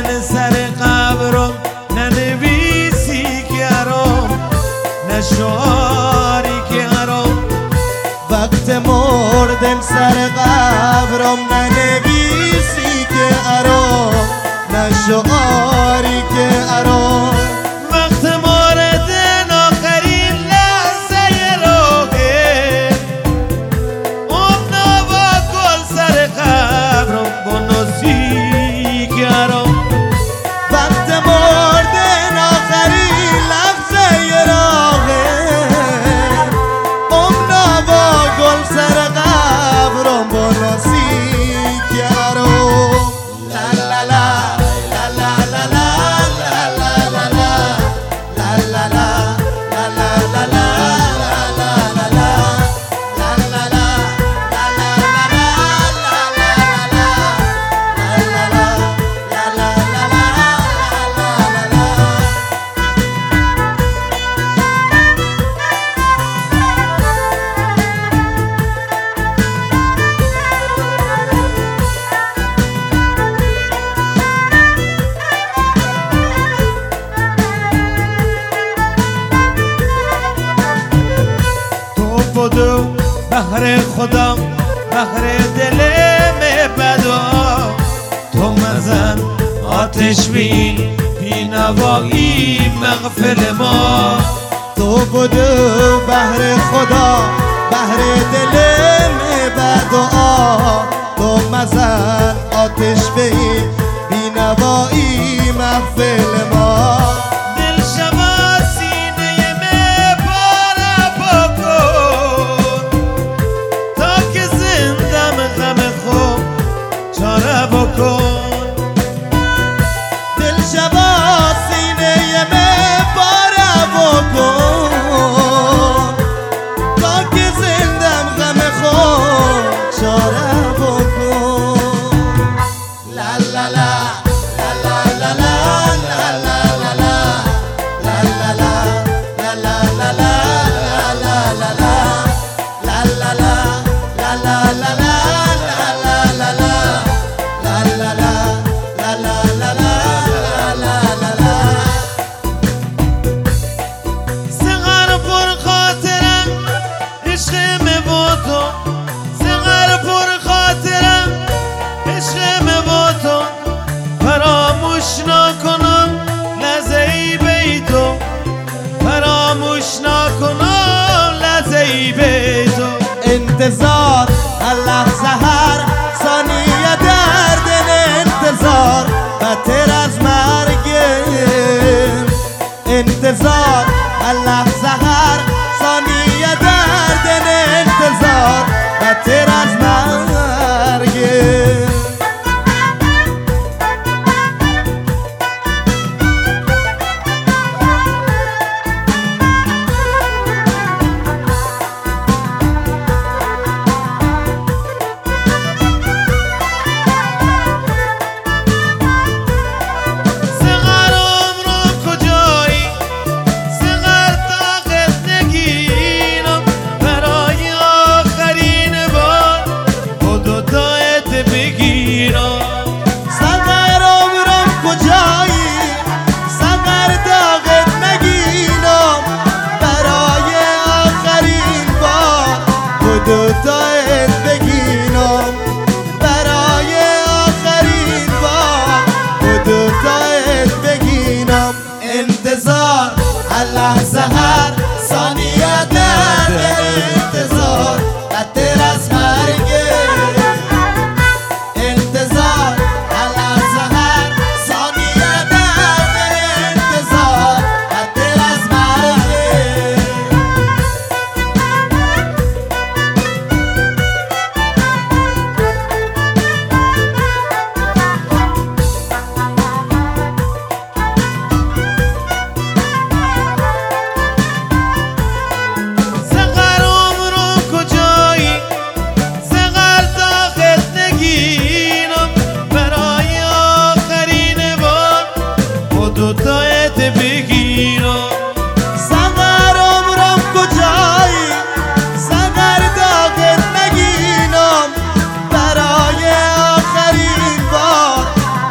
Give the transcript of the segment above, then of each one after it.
مردن سر قبرم ننویسی که حرام نه شعاری که حرام وقت مردن سر قبرم ننویسی که حرام نه شعاری که حرام وقت مردن آخرین لحظه راهه اون نوا گل سر قبرم بناسی که حرام وقت مردن آخرین لحظه راهه نوا گل سر قبرم بناسی که حرام لا لا لا لا لا لا لا لا لا لا بدو بهر خدا بهر دل بدا تو مزن آتش بین بینوایی مغفل ما تو بدو بهر خدا بهر دل بدعا تو مزن آتش بین بینوایی محفل ما دل شما سینه می پاره بکن تا که زندم غم خود چاره بکن دل شما سینه می پاره بکن تا که زندم غم خود چاره بکن لا لا لا la la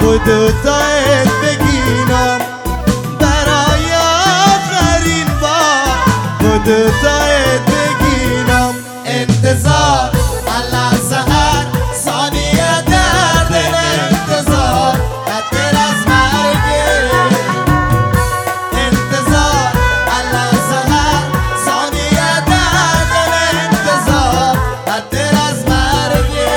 دوتایت بگینم برای آخرین بار دوتایت بگینم انتظار الله سهر ثانیه درد انتظار بدتر از مرگه انتظار الله سهر ثانیه درد انتظار بدتر از مرگه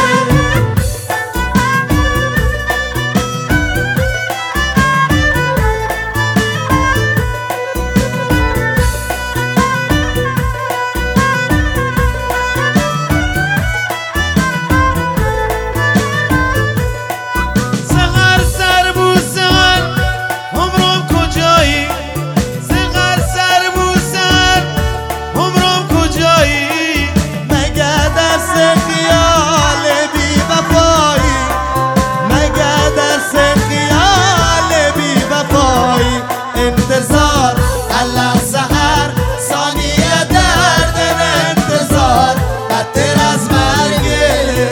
انتظار الله سهر ثانیه درد انتظار بدتر از مرگه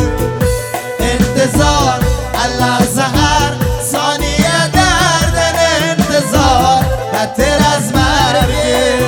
انتظار الله سهر ثانیه درد انتظار بدتر از مرگه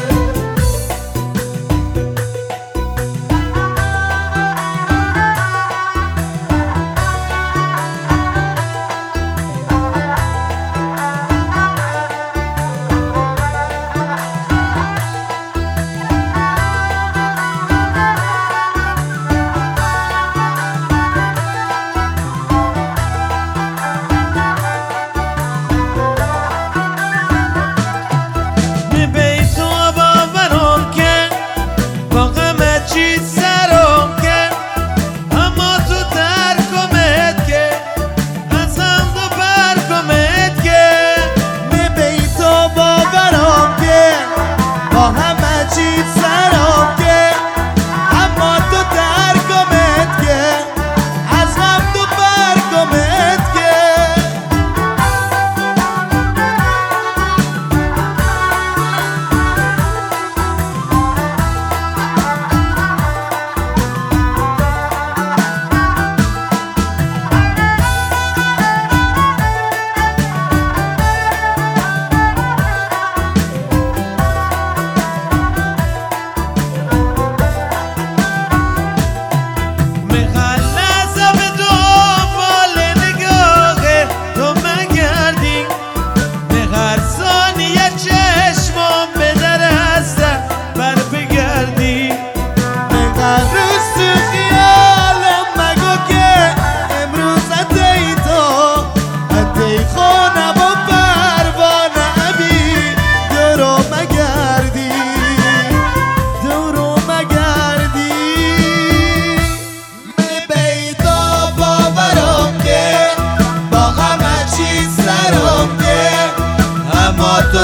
تو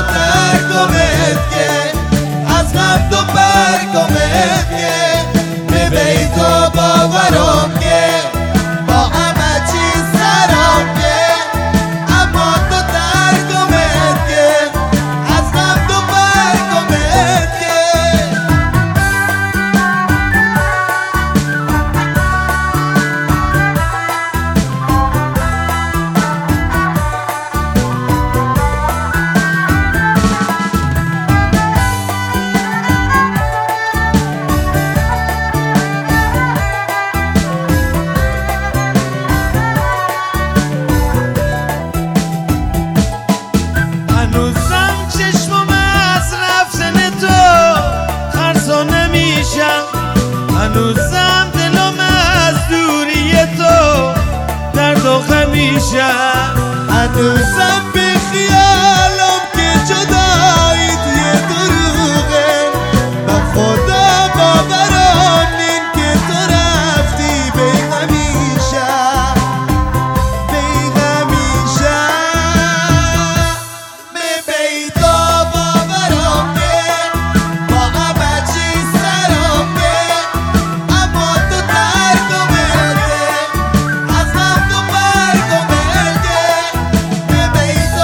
ترکمت که از غم تو برکمت که به بیت و باورم که با همه چیز سرم که اما تو ترکمت که از غم تو برکمت که هنوزم دلم از دوری تو درد و غمیشم هنوزم به خیالم که جداییت یه دروغه با خدا باورم نین که تو رفتی به همیشه به همیشه به بیت و باورم که با همه چیز سرم که اما تو ترکمت که از غم تو برکمت که به بیت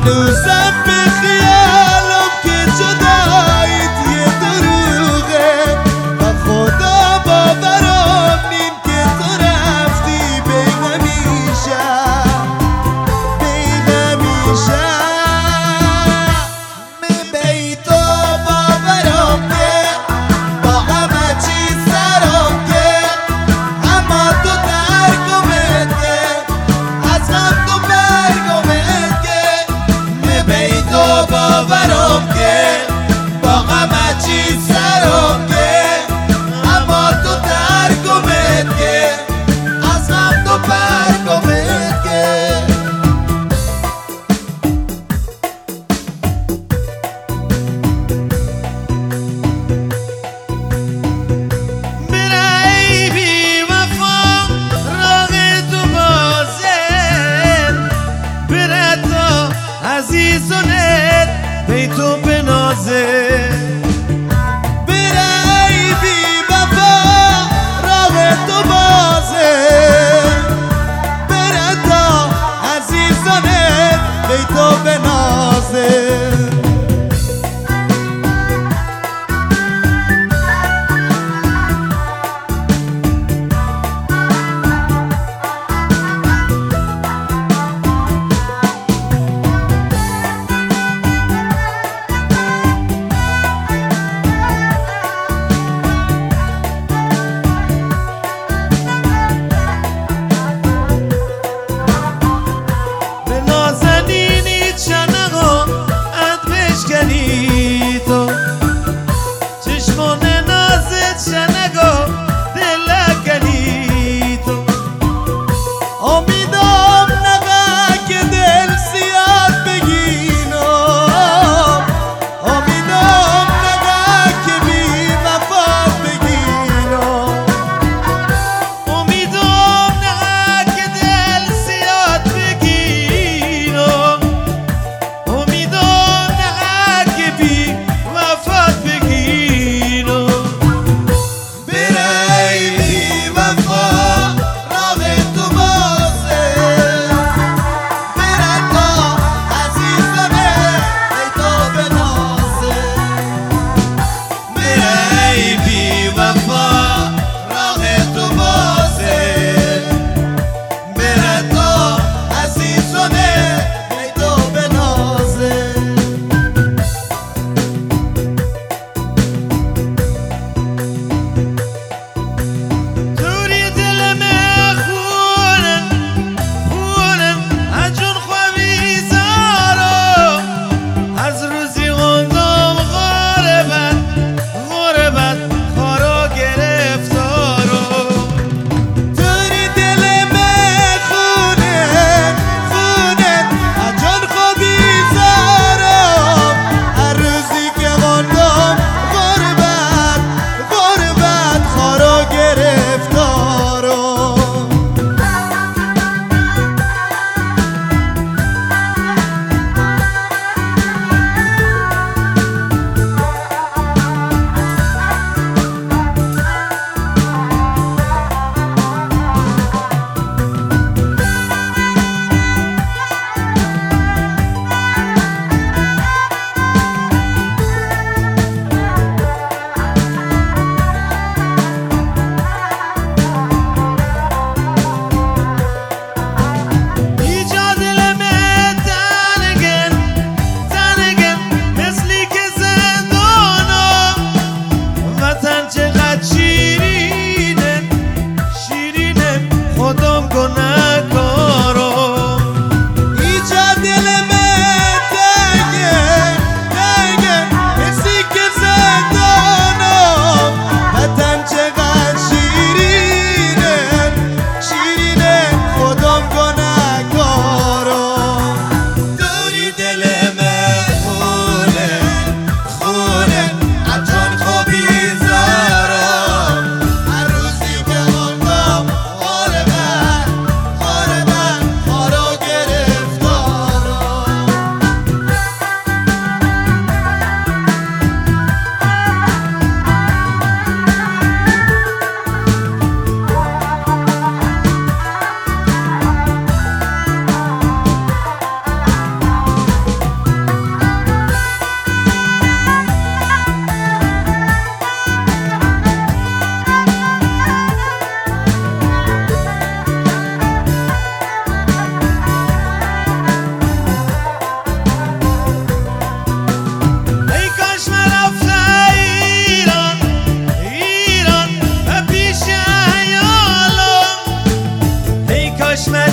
هنوزم به خیالم که جداییت یه دروغه و خدا باورم نیم که تو رفتی بی همیشه بی همیشه می بی تو باورم که با همه چی سرم که اما تو ترکمت که از غم تو مرگمت که می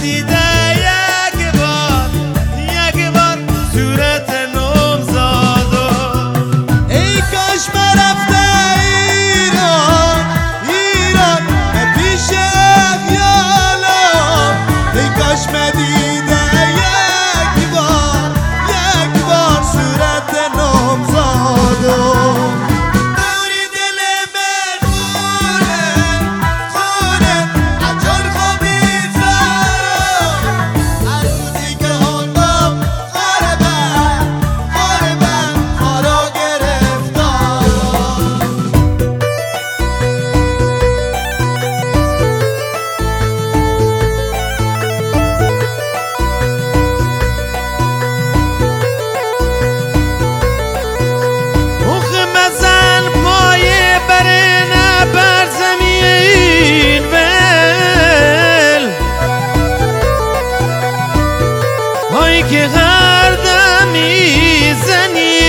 دیده یک بار صورت نامزادو. ای کاش مرفته ایران ایران پیش اغیالم، ای کاش مدیده یک بار صورت نامزادو. دوری دل من خونه عجل خوابیدم، هر روزی که آنم خاربم خارا گرفتم. مخ مزن پای برنه بر زمین ول، هایی که غرده میزنی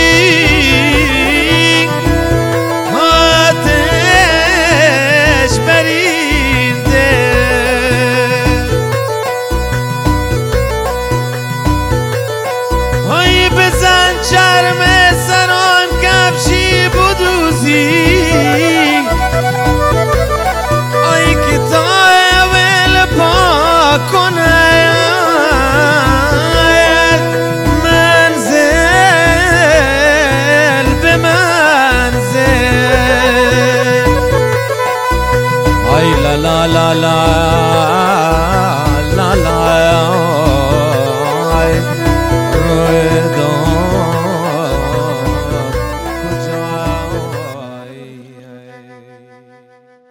آتش بریده. هایی بزن چرم سران کفشی بدوزی، آی که تا اول پاک کنه منزل به منزل. آی لا لا لا لا لا لا آی روی دار کجایی.